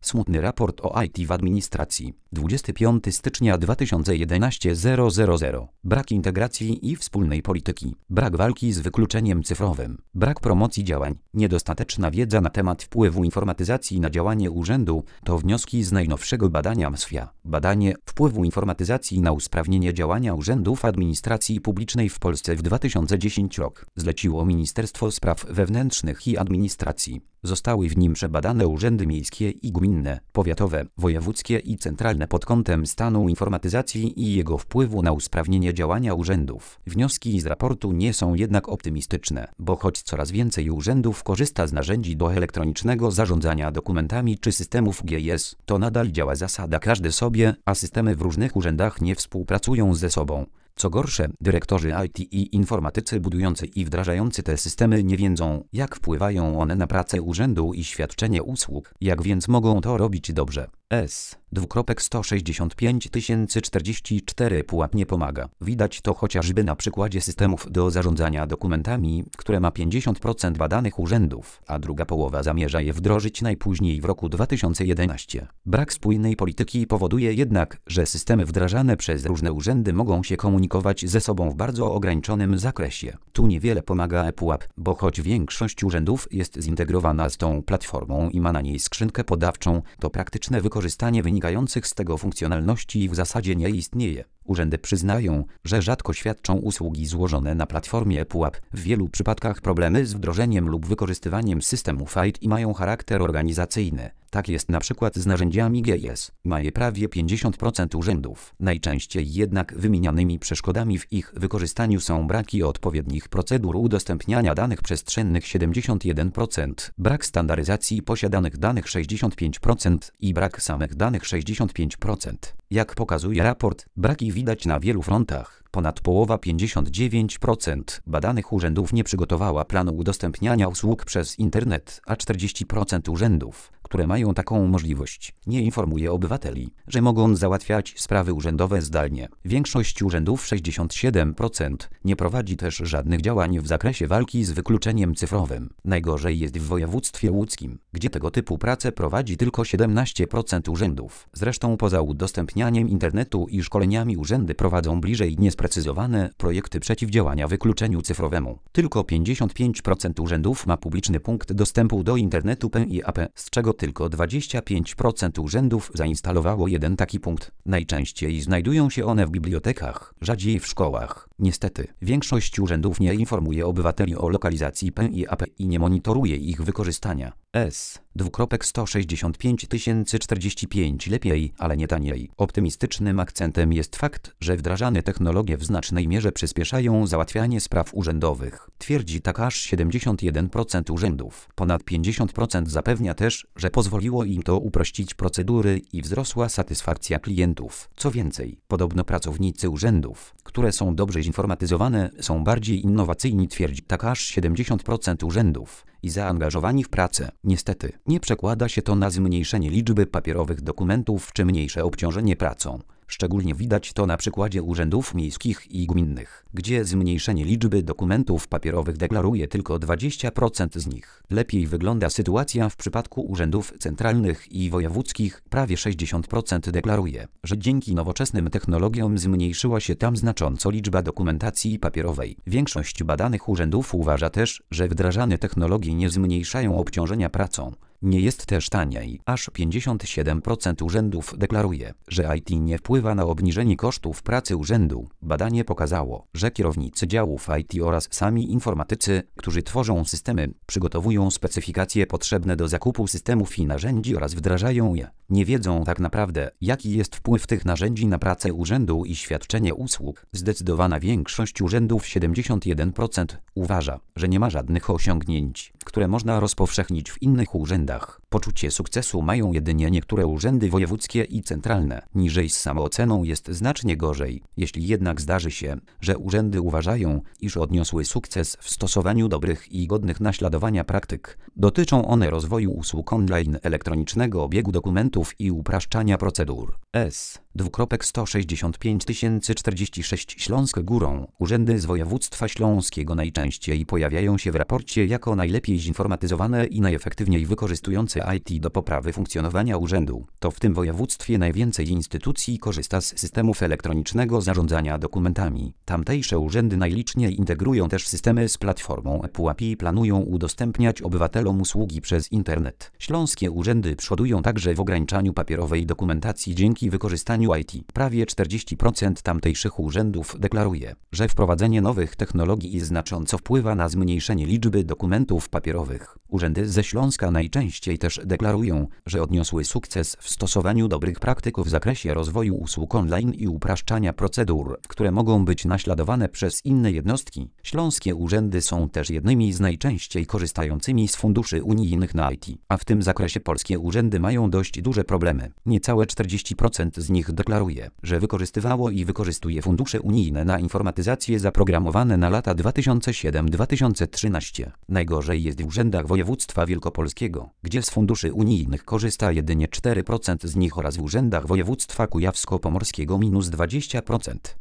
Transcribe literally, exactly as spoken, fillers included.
Smutny raport o I T w administracji. dwudziestego piątego stycznia dwa tysiące jedenastego zero zero zero. Brak integracji i wspólnej polityki. Brak walki z wykluczeniem cyfrowym. Brak promocji działań. Niedostateczna wiedza na temat wpływu informatyzacji na działanie urzędu to wnioski z najnowszego badania M S W I A. Badanie wpływu informatyzacji na usprawnienie działania urzędów administracji publicznej w Polsce w dwa tysiące dziesiątym rok zleciło Ministerstwo Spraw Wewnętrznych i Administracji. Zostały w nim przebadane urzędy miejskie i gminne, powiatowe, wojewódzkie i centralne pod kątem stanu informatyzacji i jego wpływu na usprawnienie działania urzędów. Wnioski z raportu nie są jednak optymistyczne, bo choć coraz więcej urzędów korzysta z narzędzi do elektronicznego zarządzania dokumentami czy systemów G I S, to nadal działa zasada każdy sobie, a systemy w różnych urzędach nie współpracują ze sobą. Co gorsze, dyrektorzy I T i informatycy budujący i wdrażający te systemy nie wiedzą, jak wpływają one na pracę urzędu i świadczenie usług, jak więc mogą to robić dobrze. S. sto sześćdziesiąt pięć tysięcy czterdzieści cztery pułap nie pomaga. Widać to chociażby na przykładzie systemów do zarządzania dokumentami, które ma pięćdziesiąt procent badanych urzędów, a druga połowa zamierza je wdrożyć najpóźniej w roku dwa tysiące jedenastym. Brak spójnej polityki powoduje jednak, że systemy wdrażane przez różne urzędy mogą się komunikować ze sobą w bardzo ograniczonym zakresie. Tu niewiele pomaga ePUAP, bo choć większość urzędów jest zintegrowana z tą platformą i ma na niej skrzynkę podawczą, to praktyczne wykorzystanie wynikających z tego funkcjonalności w zasadzie nie istnieje. Urzędy przyznają, że rzadko świadczą usługi złożone na platformie ePUAP. W wielu przypadkach problemy z wdrożeniem lub wykorzystywaniem systemów I T mają charakter organizacyjny. Tak jest na przykład z narzędziami G I S. Ma je prawie pięćdziesiąt procent urzędów. Najczęściej jednak wymienianymi przeszkodami w ich wykorzystaniu są braki odpowiednich procedur udostępniania danych przestrzennych siedemdziesiąt jeden procent, brak standaryzacji posiadanych danych sześćdziesiąt pięć procent i brak samych danych sześćdziesiąt pięć procent. Jak pokazuje raport, braki widać na wielu frontach. Ponad połowa, pięćdziesiąt dziewięć procent badanych urzędów nie przygotowała planu udostępniania usług przez internet, a czterdzieści procent urzędów, które mają taką możliwość, nie informuje obywateli, że mogą załatwiać sprawy urzędowe zdalnie. Większość urzędów, sześćdziesiąt siedem procent, nie prowadzi też żadnych działań w zakresie walki z wykluczeniem cyfrowym. Najgorzej jest w województwie łódzkim, gdzie tego typu pracę prowadzi tylko siedemnaście procent urzędów. Zresztą poza udostępnianiem internetu i szkoleniami urzędy prowadzą bliżej niesprecyzowane projekty przeciwdziałania wykluczeniu cyfrowemu. Tylko pięćdziesiąt pięć procent urzędów ma publiczny punkt dostępu do internetu P I A P, z czego tylko dwadzieścia pięć procent urzędów zainstalowało jeden taki punkt. Najczęściej znajdują się one w bibliotekach, rzadziej w szkołach. Niestety, większość urzędów nie informuje obywateli o lokalizacji P I A P i nie monitoruje ich wykorzystania. S. sto sześćdziesiąt pięć tysięcy czterdzieści pięć lepiej, ale nie taniej. Optymistycznym akcentem jest fakt, że wdrażane technologie w znacznej mierze przyspieszają załatwianie spraw urzędowych. Twierdzi tak aż siedemdziesiąt jeden procent urzędów. Ponad pięćdziesiąt procent zapewnia też, że pozwoliło im to uprościć procedury i wzrosła satysfakcja klientów. Co więcej, podobno pracownicy urzędów, które są dobrze zinformatyzowane, są bardziej innowacyjni, twierdzi tak aż siedemdziesiąt procent urzędów i zaangażowani w pracę. Niestety, nie przekłada się to na zmniejszenie liczby papierowych dokumentów czy mniejsze obciążenie pracą. Szczególnie widać to na przykładzie urzędów miejskich i gminnych, gdzie zmniejszenie liczby dokumentów papierowych deklaruje tylko dwadzieścia procent z nich. Lepiej wygląda sytuacja w przypadku urzędów centralnych i wojewódzkich. Prawie sześćdziesiąt procent deklaruje, że dzięki nowoczesnym technologiom zmniejszyła się tam znacząco liczba dokumentacji papierowej. Większość badanych urzędów uważa też, że wdrażane technologie nie zmniejszają obciążenia pracą. Nie jest też taniej. Aż pięćdziesiąt siedem procent urzędów deklaruje, że I T nie wpływa na obniżenie kosztów pracy urzędu. Badanie pokazało, że kierownicy działów I T oraz sami informatycy, którzy tworzą systemy, przygotowują specyfikacje potrzebne do zakupu systemów i narzędzi oraz wdrażają je, nie wiedzą tak naprawdę, jaki jest wpływ tych narzędzi na pracę urzędu i świadczenie usług. Zdecydowana większość urzędów, siedemdziesiąt jeden procent, uważa, że nie ma żadnych osiągnięć, które można rozpowszechnić w innych urzędach. Poczucie sukcesu mają jedynie niektóre urzędy wojewódzkie i centralne. Niżej z samooceną jest znacznie gorzej. Jeśli jednak zdarzy się, że urzędy uważają, iż odniosły sukces w stosowaniu dobrych i godnych naśladowania praktyk, dotyczą one rozwoju usług online, elektronicznego obiegu dokumentów dokumentów i upraszczania procedur. S. Dwukropek sto sześćdziesiąt pięć tysięcy czterdzieści sześć Śląsk Górą. Urzędy z województwa śląskiego najczęściej pojawiają się w raporcie jako najlepiej zinformatyzowane i najefektywniej wykorzystujące I T do poprawy funkcjonowania urzędu. To w tym województwie najwięcej instytucji korzysta z systemów elektronicznego zarządzania dokumentami. Tamtejsze urzędy najliczniej integrują też systemy z platformą ePUAP i planują udostępniać obywatelom usługi przez internet. Śląskie urzędy przodują także w ograniczaniu papierowej dokumentacji dzięki wykorzystaniu I T. Prawie czterdzieści procent tamtejszych urzędów deklaruje, że wprowadzenie nowych technologii znacząco wpływa na zmniejszenie liczby dokumentów papierowych. Urzędy ze Śląska najczęściej też deklarują, że odniosły sukces w stosowaniu dobrych praktyk w zakresie rozwoju usług online i upraszczania procedur, które mogą być naśladowane przez inne jednostki. Śląskie urzędy są też jednymi z najczęściej korzystającymi z funduszy unijnych na I T, a w tym zakresie polskie urzędy mają dość duże problemy. Niecałe czterdzieści procent z nich deklaruje, że wykorzystywało i wykorzystuje fundusze unijne na informatyzację zaprogramowane na lata dwa tysiące siódmy do dwa tysiące trzynastego. Najgorzej jest w urzędach województwa wielkopolskiego, gdzie z funduszy unijnych korzysta jedynie cztery procent z nich oraz w urzędach województwa kujawsko-pomorskiego minus dwadzieścia procent.